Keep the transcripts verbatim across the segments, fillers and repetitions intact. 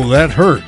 that hurt.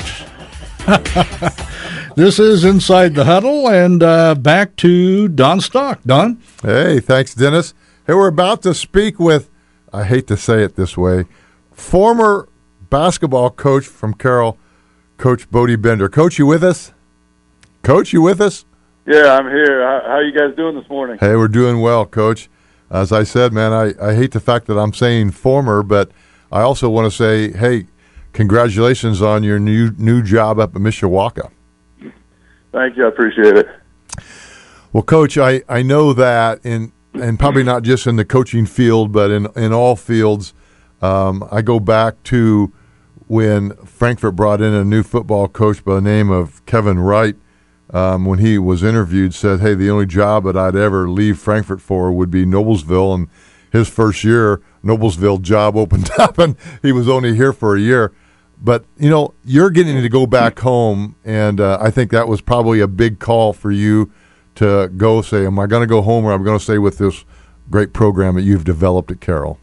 This is Inside the Huddle, and uh, back to Don Stock. Don? Hey, thanks, Dennis. Hey, we're about to speak with, I hate to say it this way, former basketball coach from Carroll, Coach Bodie Bender. Coach, you with us? Coach, you with us? Yeah, I'm here. How, how are you guys doing this morning? Hey, we're doing well, Coach. As I said, man, I, I hate the fact that I'm saying former, but I also want to say, hey, congratulations on your new new job up at Mishawaka. Thank you. I appreciate it. Well, Coach, I, I know that, in, and probably not just in the coaching field, but in, in all fields, um, I go back to when Frankfort brought in a new football coach by the name of Kevin Wright. Um, when he was interviewed, said, hey, the only job that I'd ever leave Frankfort for would be Noblesville. And his first year, Noblesville job opened up, and he was only here for a year. But, you know, you're getting to go back home, and uh, I think that was probably a big call for you to go say, am I going to go home or am I going to stay with this great program that you've developed at Carroll?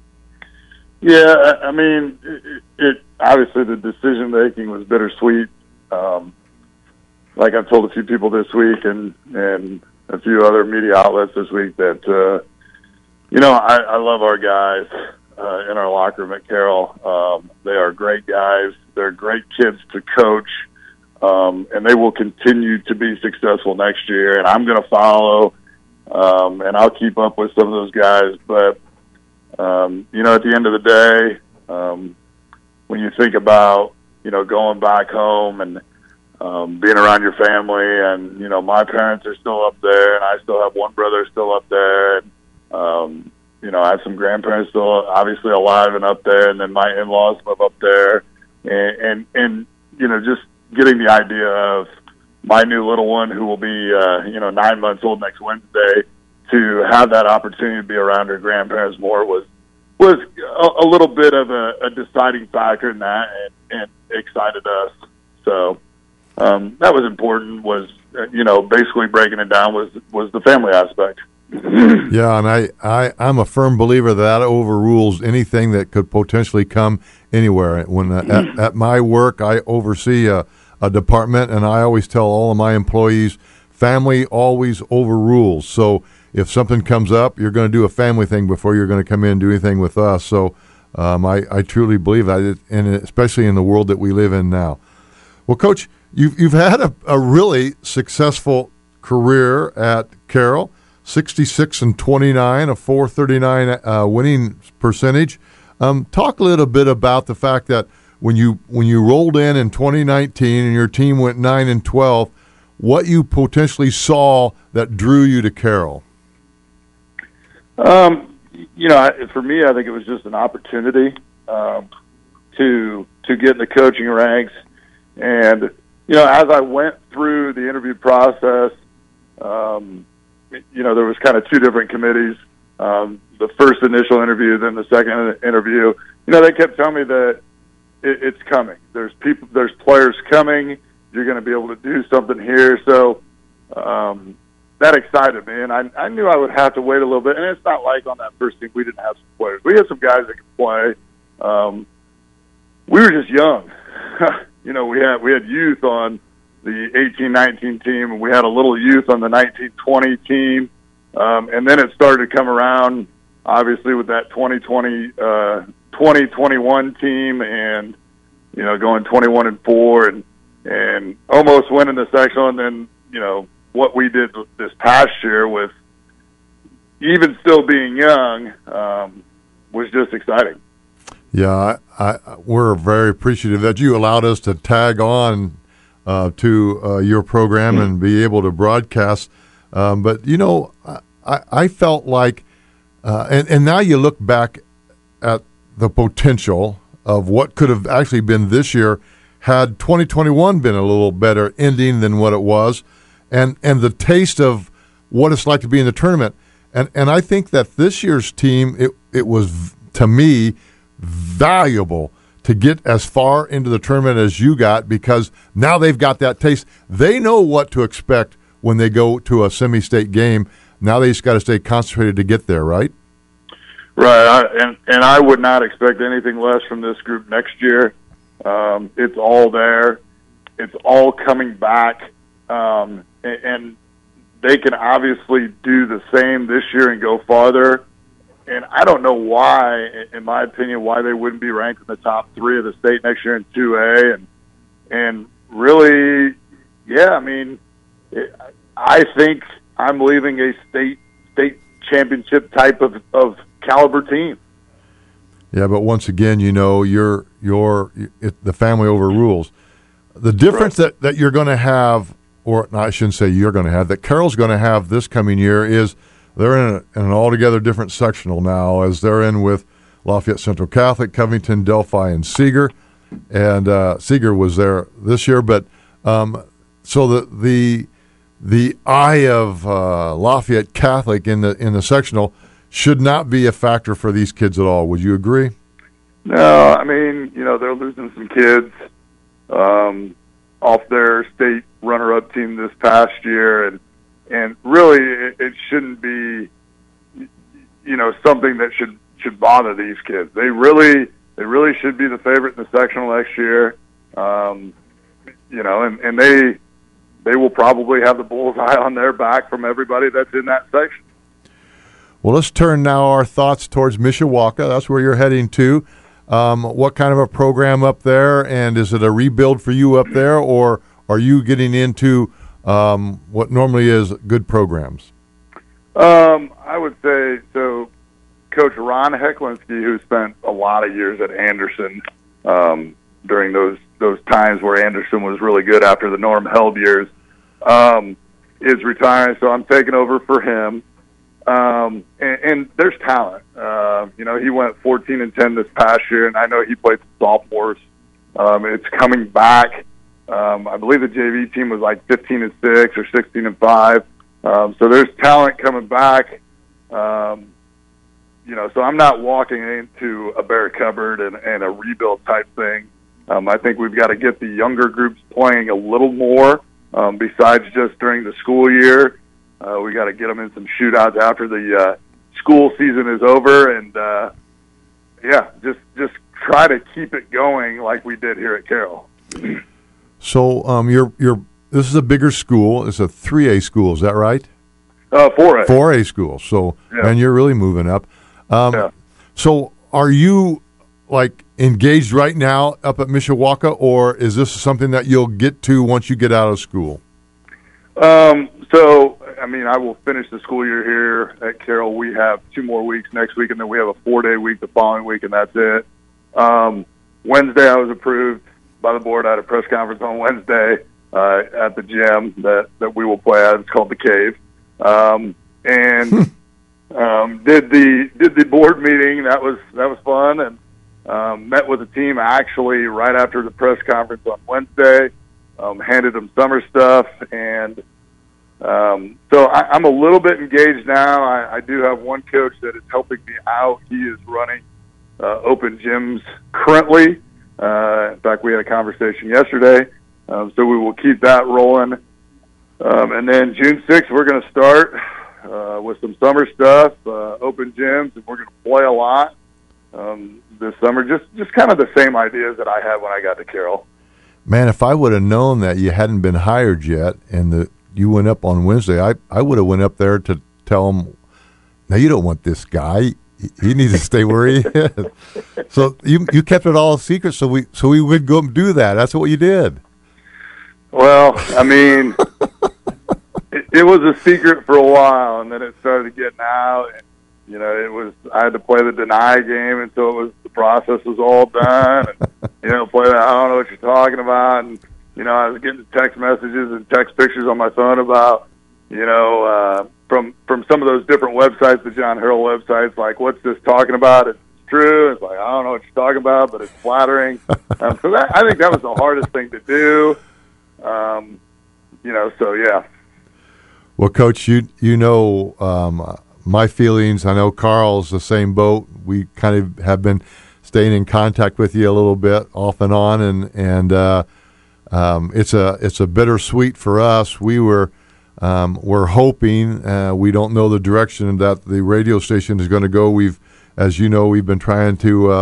Yeah, I mean, it, it obviously the decision-making was bittersweet. Um Like I've told a few people this week and, and a few other media outlets this week that, uh, you know, I, I love our guys uh, in our locker room at Carroll. Um, they are great guys. They're great kids to coach, um, and they will continue to be successful next year. And I'm going to follow, um, and I'll keep up with some of those guys. But, um, you know, at the end of the day, um, when you think about, you know, going back home and Um, being around your family, and you know, my parents are still up there, and I still have one brother still up there, and um, you know, I have some grandparents still obviously alive and up there, and then my in-laws live up there, and and, and you know, just getting the idea of my new little one who will be uh, you know nine months old next Wednesday, to have that opportunity to be around her grandparents more was was a, a little bit of a, a deciding factor in that, and, and excited us. So. Um, that was important, was, uh, you know, basically breaking it down was was the family aspect. Yeah, and I, I, I'm a firm believer that, that overrules anything that could potentially come anywhere. When uh, at, at my work, I oversee a, a department, and I always tell all of my employees, family always overrules. So if something comes up, you're going to do a family thing before you're going to come in and do anything with us. So um, I, I truly believe that, and especially in the world that we live in now. Well, Coach, You've you've had a, a really successful career at Carroll, sixty-six and twenty-nine, a four thirty-nine uh, winning percentage. Um, talk a little bit about the fact that when you when you rolled in in twenty nineteen and your team went nine and twelve, what you potentially saw that drew you to Carroll. Um, you know, for me, I think it was just an opportunity um, to to get in the coaching ranks. And you know, as I went through the interview process, um, you know, there was kind of two different committees. Um, the first initial interview, then the second interview. You know, they kept telling me that it, it's coming. There's people, there's players coming. You're going to be able to do something here. So um, that excited me, and I, I knew I would have to wait a little bit. And it's not like on that first team we didn't have some players. We had some guys that could play. Um, we were just young. You know, we had we had youth on the eighteen nineteen team, and we had a little youth on the nineteen twenty team, um, and then it started to come around, obviously, with that twenty twenty, uh, twenty twenty-one team, and you know, going twenty-one and four, and and almost winning the sectional, and then you know what we did this past year with even still being young um, was just exciting. Yeah, I, I, we're very appreciative that you allowed us to tag on uh, to uh, your program and be able to broadcast. Um, but, you know, I, I felt like, uh, and, and now you look back at the potential of what could have actually been this year had twenty twenty-one been a little better ending than what it was, and, and the taste of what it's like to be in the tournament. And, and I think that this year's team, it, it was, to me, valuable to get as far into the tournament as you got, because now they've got that taste. They know what to expect when they go to a semi-state game. Now they just got to stay concentrated to get there, right? Right, I, and and I would not expect anything less from this group next year. Um, it's all there. It's all coming back, um, and, and they can obviously do the same this year and go farther. And I don't know why, in my opinion, why they wouldn't be ranked in the top three of the state next year in two A. And and really, yeah, I mean, it, I think I'm leaving a state state championship type of, of caliber team. Yeah, but once again, you know, you're you're it, the family overrules. The difference right. that, that you're going to have, or no, I shouldn't say you're going to have, that Carroll's going to have this coming year is they're in, a, in an altogether different sectional now, as they're in with Lafayette Central Catholic, Covington, Delphi, and Seeger. And uh, Seeger was there this year, but um, so the the the eye of uh, Lafayette Catholic in the in the sectional should not be a factor for these kids at all. Would you agree? No, I mean, you know, they're losing some kids um, off their state runner-up team this past year, and and really, it, it shouldn't be, you know, something that should should bother these kids. They really they really should be the favorite in the sectional next year, um, you know, and, and they they will probably have the bullseye on their back from everybody that's in that section. Well, let's turn now our thoughts towards Mishawaka. That's where you're heading to. Um, what kind of a program up there, and is it a rebuild for you up there, or are you getting into um, what normally is good programs? Um, I would say, so Coach Ron Hecklinski, who spent a lot of years at Anderson um, during those those times where Anderson was really good after the Norm Held years, um, is retiring, so I'm taking over for him. Um, and, and there's talent. Uh, you know, he went fourteen and ten this past year, and I know he played some sophomores. Um, it's coming back. Um, I believe the J V team was like fifteen and six or sixteen and five. Um, so there's talent coming back. Um, you know, so I'm not walking into a bare cupboard and, and a rebuild type thing. Um, I think we've got to get the younger groups playing a little more, um, besides just during the school year. Uh, we got to get them in some shootouts after the uh, school season is over, and uh, yeah, just just try to keep it going like we did here at Carroll. So, um, you're you're this is a bigger school. It's a three A school. Is that right? Uh, four A. Four A school. So, yeah. And you're really moving up. Um, yeah. So, are you like engaged right now up at Mishawaka, or is this something that you'll get to once you get out of school? Um. So, I mean, I will finish the school year here at Carroll. We have two more weeks next week, and then we have a four-day week the following week, and that's it. Um, Wednesday, I was approved by the board. I had a press conference on Wednesday uh, at the gym that, that we will play at. It's called The Cave. Um, and um, did the did the board meeting. That was that was fun, and um, met with the team actually right after the press conference on Wednesday. Um, handed them summer stuff, and Um, so I, I'm a little bit engaged now. I, I do have one coach that is helping me out. He is running uh, open gyms currently. Uh, in fact, we had a conversation yesterday, um, so we will keep that rolling. Um, and then June sixth, we're going to start uh, with some summer stuff, uh, open gyms, and we're going to play a lot um, this summer. Just just kind of the same ideas that I had when I got to Carroll. Man, if I would have known that you hadn't been hired yet and the you went up on Wednesday, I, I would have went up there to tell him, now you don't want this guy. He, he needs to stay where he is. So you you kept it all a secret, so we so we would go and do that. That's what you did. Well, I mean, it, it was a secret for a while, and then it started getting out. And, you know, it was I had to play the deny game until it was the process was all done. And, you know, play that I don't know what you're talking about. And you know, I was getting text messages and text pictures on my phone about, you know, uh, from from some of those different websites, the John Harrell websites, like, what's this talking about? It's true. It's like, I don't know what you're talking about, but it's flattering. um, so that, I think that was the hardest thing to do. Um, you know, so yeah. Well, Coach, you you know um, my feelings. I know Carl's the same boat. We kind of have been staying in contact with you a little bit off and on, and and uh, um, it's a it's a bittersweet for us. We were um, we're hoping. Uh, we don't know the direction that the radio station is going to go. We've, as you know, we've been trying to uh,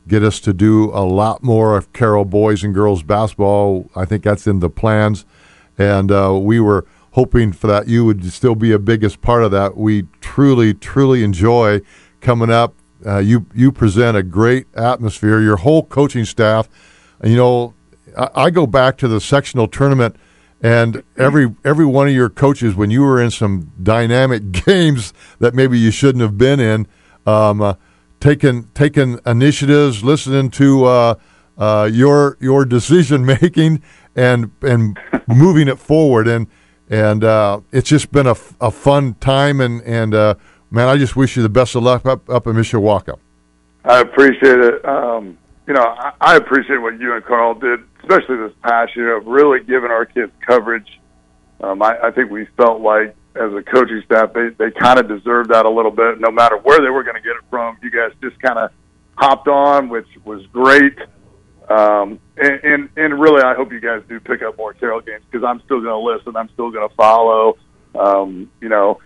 get us to do a lot more of Carroll boys and girls basketball. I think that's in the plans, and uh, we were hoping for that. You would still be a biggest part of that. We truly, truly enjoy coming up. Uh, you you present a great atmosphere. Your whole coaching staff. You know, I, I go back to the sectional tournament, and every every one of your coaches, when you were in some dynamic games that maybe you shouldn't have been in, um, uh, taking taking initiatives, listening to uh, uh, your your decision making, and and moving it forward, and and uh, it's just been a, a fun time, and and. Uh, Man, I just wish you the best of luck up, up in Mishawaka. I appreciate it. Um, you know, I, I appreciate what you and Carl did, especially this past year, of really giving our kids coverage. Um, I, I think we felt like, as a coaching staff, they, they kind of deserved that a little bit. No matter where they were going to get it from, you guys just kind of hopped on, which was great. Um, and, and, and really, I hope you guys do pick up more Carroll games, because I'm still going to listen. I'm still going to follow. Um, you know,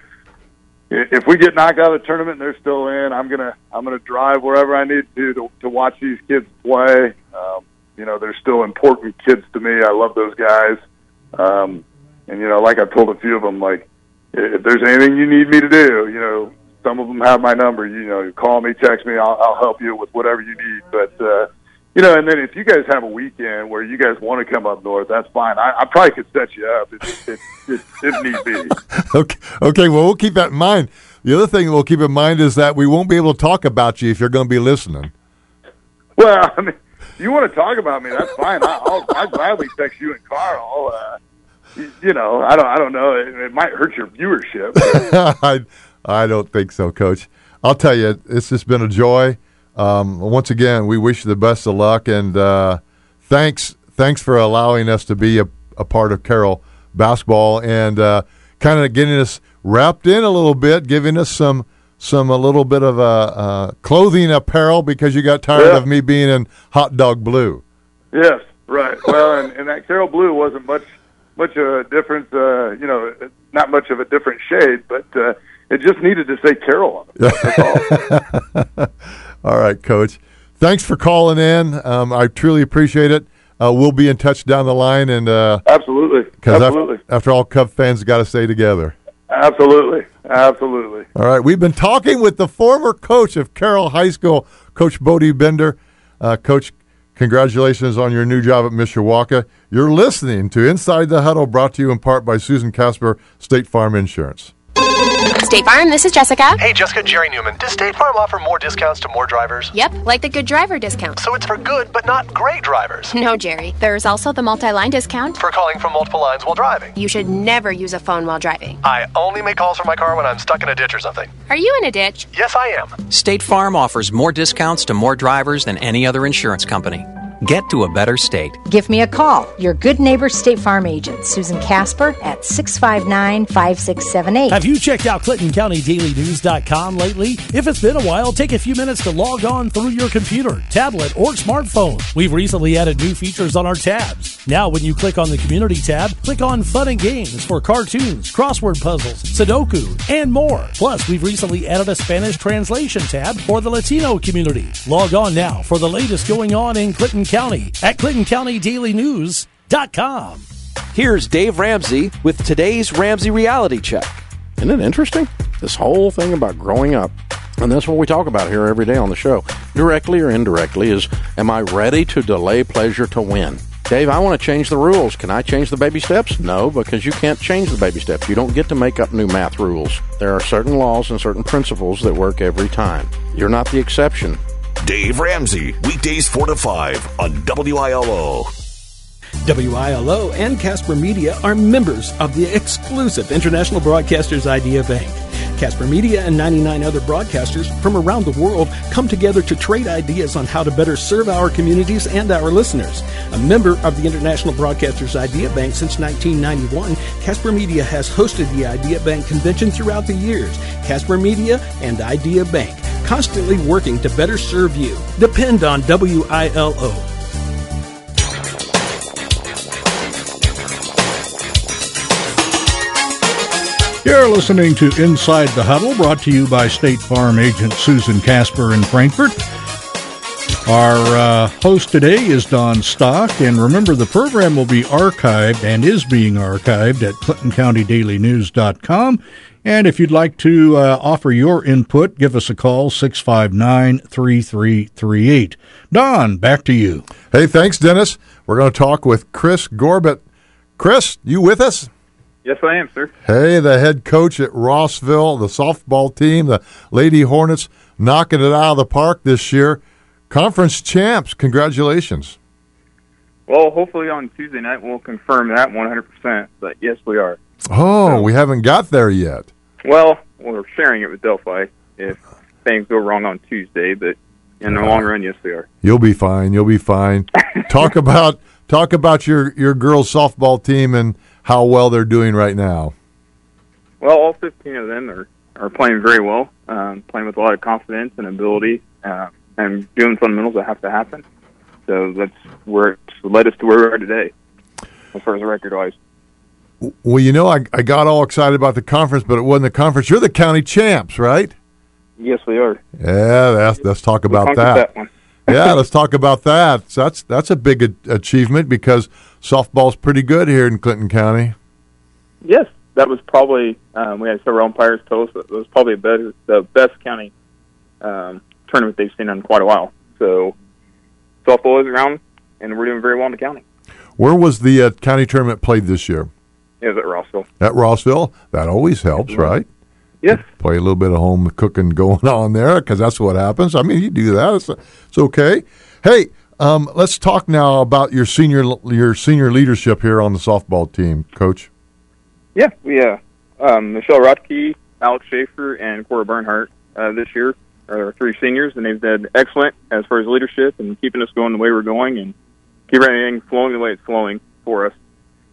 if we get knocked out of the tournament and they're still in, I'm gonna I'm gonna drive wherever I need to to, to watch these kids play. Um, you know, they're still important kids to me. I love those guys. Um, and you know, like I've told a few of them, like, if there's anything you need me to do, you know, some of them have my number. You know, call me, text me. I'll, I'll help you with whatever you need. But uh, you know, and then if you guys have a weekend where you guys want to come up north, that's fine. I, I probably could set you up if, if, if, if need be. Okay, okay. Well, we'll keep that in mind. The other thing we'll keep in mind is that we won't be able to talk about you if you're going to be listening. Well, I mean, if you want to talk about me, that's fine. I, I'll, I'll gladly text you and Carl. Uh, you, you know, I don't, I don't know. It, it might hurt your viewership. I, I don't think so, Coach. I'll tell you, it's just been a joy. Um, once again, we wish you the best of luck, and uh, thanks thanks for allowing us to be a, a part of Carroll basketball, and uh, kind of getting us wrapped in a little bit, giving us some some a little bit of a uh, uh, clothing apparel, because you got tired yeah. of me being in hot dog blue. Yes, right. Well, and, and that Carroll blue wasn't much much of a difference. Uh, you know, not much of a different shade, but uh, it just needed to say Carroll on it. That's all. All right, Coach. Thanks for calling in. Um, I truly appreciate it. Uh, we'll be in touch down the line, and uh, absolutely, absolutely. After, after all, Cub fans got to stay together. Absolutely, absolutely. All right, we've been talking with the former coach of Carroll High School, Coach Bodie Bender. Uh, Coach, congratulations on your new job at Mishawaka. You're listening to Inside the Huddle, brought to you in part by Susan Casper, State Farm Insurance. State Farm, this is Jessica. Hey, Jessica, Jerry Newman. Does State Farm offer more discounts to more drivers? Yep, like the good driver discount. So it's for good, but not great drivers. No, Jerry. There's also the multi-line discount. For calling from multiple lines while driving. You should never use a phone while driving. I only make calls from my car when I'm stuck in a ditch or something. Are you in a ditch? Yes, I am. State Farm offers more discounts to more drivers than any other insurance company. Get to a better state. Give me a call. Your good neighbor State Farm agent, Susan Casper, at six five nine, five six seven eight. Have you checked out Clinton County Daily News dot com lately? If it's been a while, take a few minutes to log on through your computer, tablet, or smartphone. We've recently added new features on our tabs. Now, when you click on the Community tab, click on Fun and Games for cartoons, crossword puzzles, Sudoku, and more. Plus, we've recently added a Spanish translation tab for the Latino community. Log on now for the latest going on in Clinton County at Clinton County Daily News dot com. Here's Dave Ramsey with today's Ramsey Reality Check. Isn't it interesting? This whole thing about growing up. And that's what we talk about here every day on the show, directly or indirectly, is, am I ready to delay pleasure to win? Dave, I want to change the rules. Can I change the baby steps? No, because you can't change the baby steps. You don't get to make up new math rules. There are certain laws and certain principles that work every time. You're not the exception. Dave Ramsey, weekdays four to five on W I L O. W I L O and Casper Media are members of the exclusive International Broadcasters Idea Bank. Casper Media and ninety-nine other broadcasters from around the world come together to trade ideas on how to better serve our communities and our listeners. A member of the International Broadcasters Idea Bank since nineteen ninety-one, Casper Media has hosted the Idea Bank convention throughout the years. Casper Media and Idea Bank, constantly working to better serve you. Depend on W I L O. You're listening to Inside the Huddle, brought to you by State Farm agent Susan Casper in Frankfort. Our uh, host today is Don Stock, and remember the program will be archived and is being archived at Clinton County Daily News dot com. And if you'd like to uh, offer your input, give us a call, six five nine, three three three eight. Don, back to you. Hey, thanks, Dennis. We're going to talk with Chris Gorbett. Chris, you with us? Yes, I am, sir. Hey, the head coach at Rossville, the softball team, the Lady Hornets, knocking it out of the park this year. Conference champs, congratulations. Well, hopefully on Tuesday night we'll confirm that one hundred percent, but yes, we are. Oh, so, we haven't got there yet. Well, we're sharing it with Delphi if things go wrong on Tuesday, but in the uh, long run, yes, we are. You'll be fine. You'll be fine. talk about talk about your, your girls' softball team and how well they're doing right now. Well, all fifteen of them are, are playing very well, um, playing with a lot of confidence and ability, uh, and doing fundamentals that have to happen. So that's where it's led us to where we are today, as far as the record-wise. Well, you know, I, I got all excited about the conference, but it wasn't the conference. You're the county champs, right? Yes, we are. Yeah, that's, let's talk about that. that one. yeah, let's talk about that. So that's that's a big a- achievement because softball's pretty good here in Clinton County. Yes, that was probably um, we had several umpires tell us that it was probably a better, the best county um, tournament they've seen in quite a while. So softball is around, and we're doing very well in the county. Where was the uh, county tournament played this year? It was at Rossville. At Rossville? That always helps, right? Yes. Play a little bit of home cooking going on there because that's what happens. I mean, you do that. It's, it's okay. Hey, um, let's talk now about your senior your senior leadership here on the softball team, Coach. Yeah, we uh, um, Michelle Rotke, Alex Schaefer, and Cora Bernhardt uh, this year are our three seniors, and they've done excellent as far as leadership and keeping us going the way we're going and keeping everything flowing the way it's flowing for us.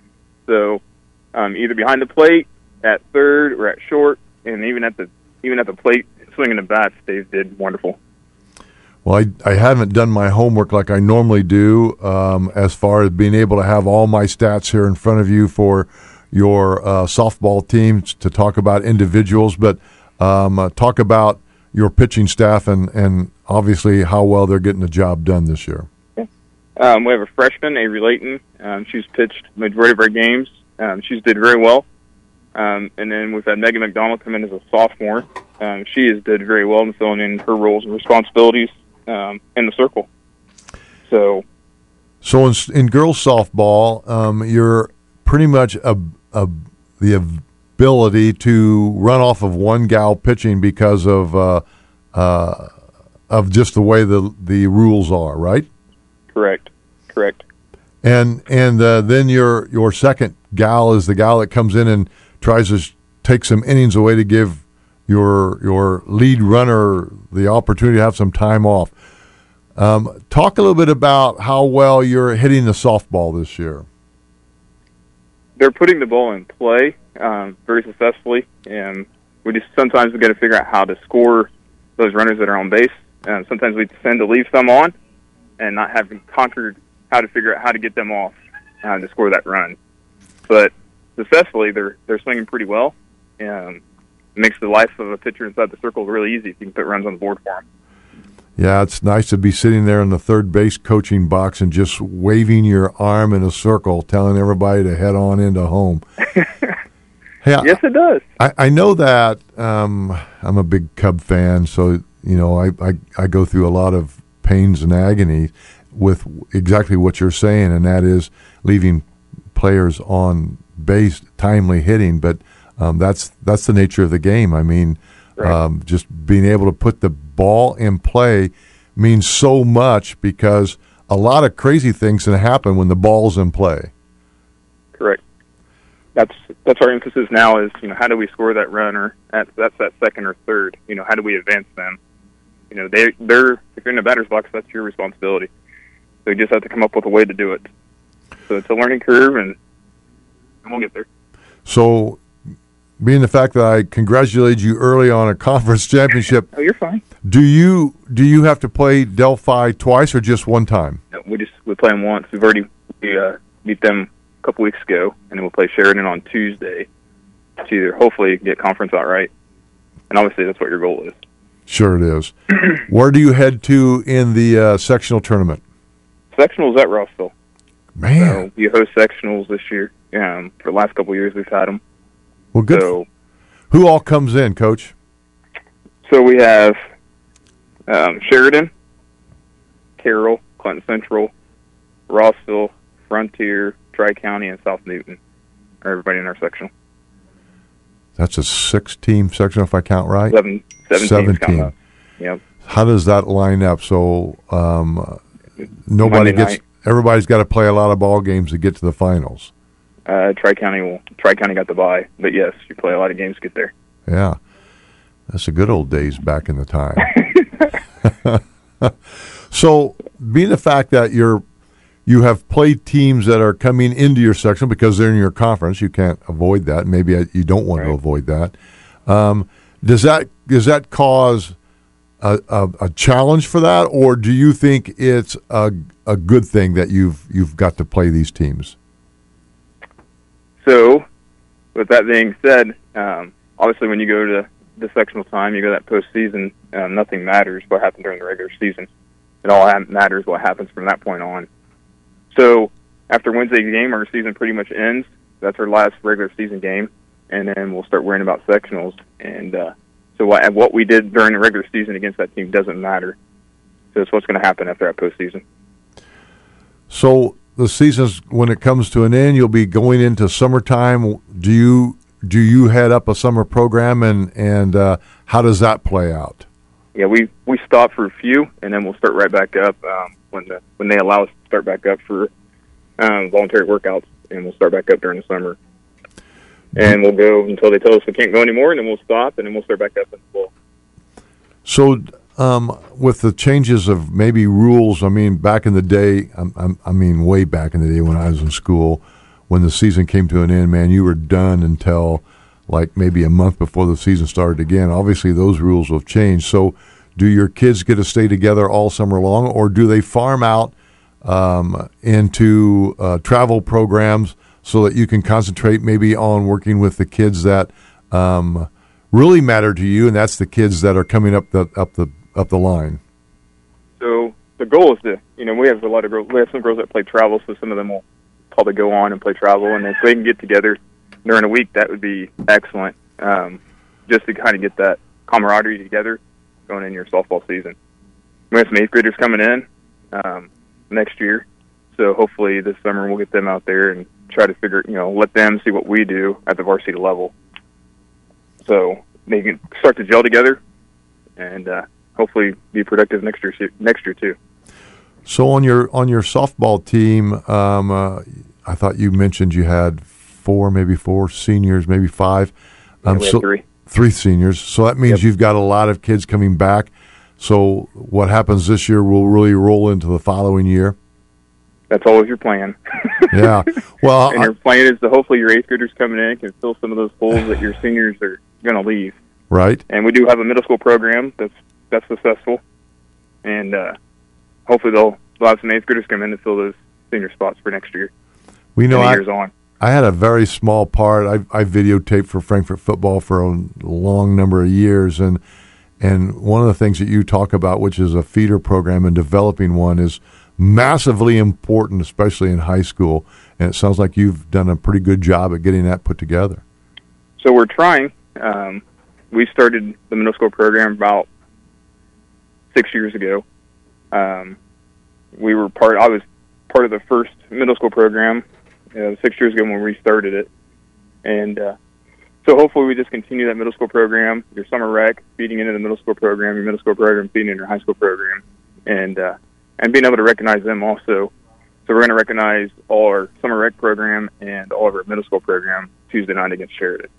So um, either behind the plate, at third, or at short, and even at the even at the plate, swinging the bats, they did wonderful. Well, I, I haven't done my homework like I normally do um, as far as being able to have all my stats here in front of you for your uh, softball teams to talk about individuals, but um, uh, talk about your pitching staff and, and obviously how well they're getting the job done this year. Um, we have a freshman, Avery Layton. Um, she's pitched the majority of our games. Um, she's did very well. Um, and then we've had Megan McDonald come in as a sophomore. Um, she has did very well in filling in her roles and responsibilities um, in the circle. So, so in, in girls softball, um, you're pretty much a, a, the ability to run off of one gal pitching because of uh, uh, of just the way the the rules are, right? Correct. Correct. And and uh, then your your second gal is the gal that comes in and tries to take some innings away to give your your lead runner the opportunity to have some time off. Um, talk a little bit about how well you're hitting the softball this year. They're putting the ball in play um, very successfully, and we just sometimes we got to figure out how to score those runners that are on base. Um, sometimes we tend to leave some on and not having conquered how to figure out how to get them off uh, to score that run. But successfully, they're they're swinging pretty well. Um, it makes the life of a pitcher inside the circle really easy if you can put runs on the board for them. Yeah, it's nice to be sitting there in the third base coaching box and just waving your arm in a circle, telling everybody to head on into home. Hey, yes, it does. I, I know that um, I'm a big Cub fan, so you know I, I, I go through a lot of pains and agony with exactly what you're saying, and that is leaving players on base, timely hitting. But um, that's that's the nature of the game. I mean, right. um, just being able to put the ball in play means so much because a lot of crazy things can happen when the ball's in play. Correct. That's that's our emphasis now is, you know, how do we score that runner? That's, that's that second or third. You know, how do we advance them? You know, they, they're, if you're in the batter's box, that's your responsibility. So you just have to come up with a way to do it. So it's a learning curve, and, and we'll get there. So, being the fact that I congratulated you early on a conference championship. Oh, you're fine. Do you do you have to play Delphi twice or just one time? No, we just we play them once. We've already we, uh, beat them a couple weeks ago, and then we'll play Sheridan on Tuesday to either hopefully get conference outright. And obviously, that's what your goal is. Sure it is. Where do you head to in the uh, sectional tournament? Sectionals at Rossville. Man. So we host sectionals this year. Um, for the last couple of years, we've had them. Well, good. So, who all comes in, Coach? So we have um, Sheridan, Carroll, Clinton Central, Rossville, Frontier, Tri-County, and South Newton are everybody in our sectional. That's a six-team sectional, if I count right? Seven, seven, seven teams coming team. up. Yep. How does that line up? So um, nobody Monday gets. night. Everybody's got to play a lot of ball games to get to the finals. Uh, Tri-County will. Tri-County got the bye, but yes, you play a lot of games to get there. Yeah, that's the good old days back in the time. So, being the fact that you're you have played teams that are coming into your section because they're in your conference, you can't avoid that. Maybe you don't want right. to avoid that. Um, does that does that cause a, a, a challenge for that, or do you think it's a a good thing that you've you've got to play these teams? So, with that being said, um, obviously when you go to the sectional time, you go to that postseason, um, nothing matters what happened during the regular season. It all matters what happens from that point on. So, after Wednesday's game, our season pretty much ends. That's our last regular season game, and then we'll start worrying about sectionals. And uh, so what, what we did during the regular season against that team doesn't matter. So it's what's going to happen after that postseason. So the season's, when it comes to an end, you'll be going into summertime. Do you do you head up a summer program, and and uh, how does that play out? Yeah, we, we stop for a few, and then we'll start right back up um, when the when they allow us to start back up for um, voluntary workouts, and we'll start back up during the summer. And we'll go until they tell us we can't go anymore, and then we'll stop, and then we'll start back up in the fall. So um, with the changes of maybe rules, I mean, back in the day, I, I mean, way back in the day when I was in school, when the season came to an end, man, you were done until like maybe a month before the season started again. Obviously, those rules have changed. So do your kids get to stay together all summer long, or do they farm out um, into uh, travel programs so that you can concentrate maybe on working with the kids that um, really matter to you, and that's the kids that are coming up the up the up the line? So the goal is to, you know, we have a lot of girls. We have some girls that play travel, so some of them will probably go on and play travel, and if they can get together during a week, that would be excellent, um, just to kind of get that camaraderie together going into your softball season. We have some eighth graders coming in um, next year, so hopefully this summer we'll get them out there and try to figure, you know, let them see what we do at the varsity level, so they can start to gel together and uh, hopefully be productive next year. Next year too. So on your on your softball team, um, uh, I thought you mentioned you had four, maybe four seniors, maybe five. Um, yeah, we have so three. Three seniors. So that means yep. you've got a lot of kids coming back. So what happens this year will really roll into the following year. That's always your plan. Yeah. Well, and your plan is to hopefully your eighth graders coming in can fill some of those holes that your seniors are going to leave. Right. And we do have a middle school program that's that's successful, and uh, hopefully they'll, they'll have some eighth graders come in to fill those senior spots for next year. We know I, years on. I had a very small part. I, I videotaped for Frankfort football for a long number of years, and and one of the things that you talk about, which is a feeder program and developing one, is massively important, especially in high school. And it sounds like you've done a pretty good job at getting that put together. So we're trying. Um, we started the middle school program about six years ago. Um, we were part. I was part of the first middle school program uh, six years ago when we started it, and uh, so hopefully we just continue that middle school program. Your summer rec feeding into the middle school program, your middle school program feeding into your high school program, and uh, and being able to recognize them also. So we're going to recognize all our summer rec program and all of our middle school program Tuesday night against Sheridan.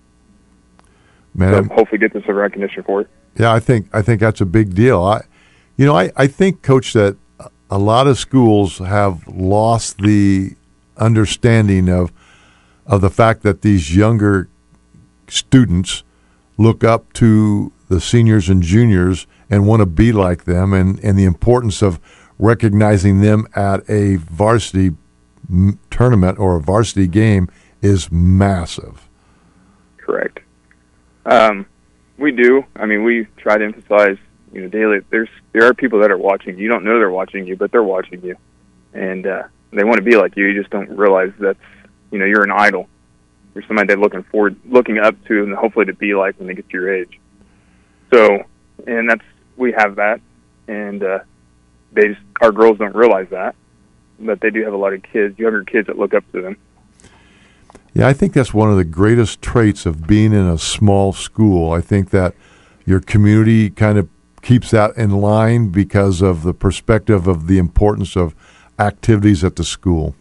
Man, so hopefully get this some recognition for it. Yeah, I think I think that's a big deal. I, you know, I, I think, Coach, that a lot of schools have lost the understanding of of the fact that these younger students look up to the seniors and juniors and want to be like them, and, and the importance of recognizing them at a varsity m- tournament or a varsity game is massive. Correct. Um, we do. I mean, we try to emphasize you know, daily, there's there are people that are watching. You don't know they're watching you, but they're watching you, and uh, they want to be like you. You just don't realize that's, you know, you're an idol. You're somebody they're looking forward, looking up to, and hopefully to be like when they get to your age. So, and that's we have that, and uh, they just, our girls don't realize that, but they do have a lot of kids, younger kids that look up to them. Yeah, I think that's one of the greatest traits of being in a small school. I think that your community kind of keeps that in line because of the perspective of the importance of activities at the school.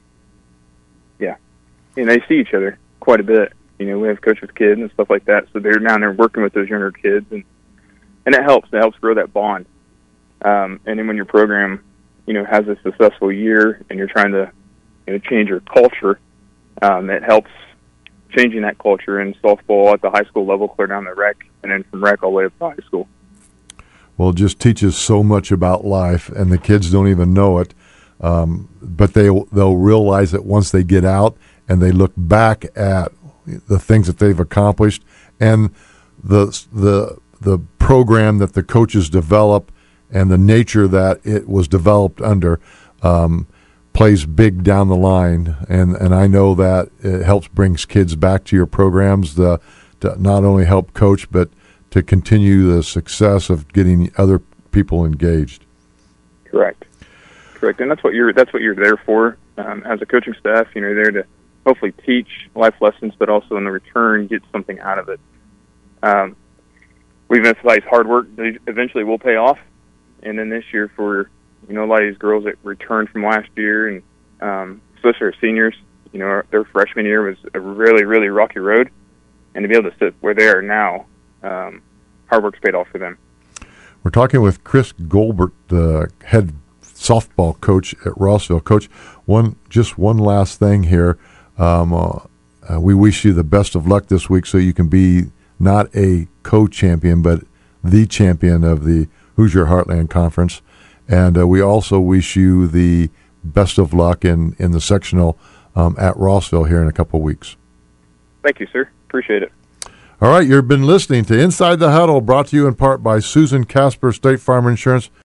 Yeah, and they see each other quite a bit. You know, we have coaches' kids and stuff like that, so they're down there working with those younger kids, and and it helps. It helps grow that bond. Um, and then when your program, you know, has a successful year and you're trying to, you know, change your culture, um, it helps changing that culture in softball at the high school level, clear down the rec, and then from rec all the way up to high school. Well, it just teaches so much about life, and the kids don't even know it. Um, but they, they'll realize it once they get out and they look back at the things that they've accomplished and the the the program that the coaches develop and the nature that it was developed under um, plays big down the line. And, and I know that it helps brings kids back to your programs the, to not only help coach, but to continue the success of getting other people engaged. Correct. Correct. And that's what you're, that's what you're there for. Um, as a coaching staff, you know, you're there to hopefully teach life lessons, but also in the return, get something out of it. Um, we've emphasized hard work eventually will pay off. And then this year for, you know, a lot of these girls that returned from last year, and um, especially our seniors, you know, our, their freshman year was a really, really rocky road. And to be able to sit where they are now, um, hard work's paid off for them. We're talking with Chris Goldberg, the head softball coach at Rossville. Coach, one just one last thing here. Um, uh, uh, we wish you the best of luck this week so you can be not a co-champion, but the champion of the Hoosier Heartland Conference. And uh, we also wish you the best of luck in, in the sectional um, at Rossville here in a couple of weeks. Thank you, sir. Appreciate it. All right, you've been listening to Inside the Huddle, brought to you in part by Susan Casper, State Farm Insurance.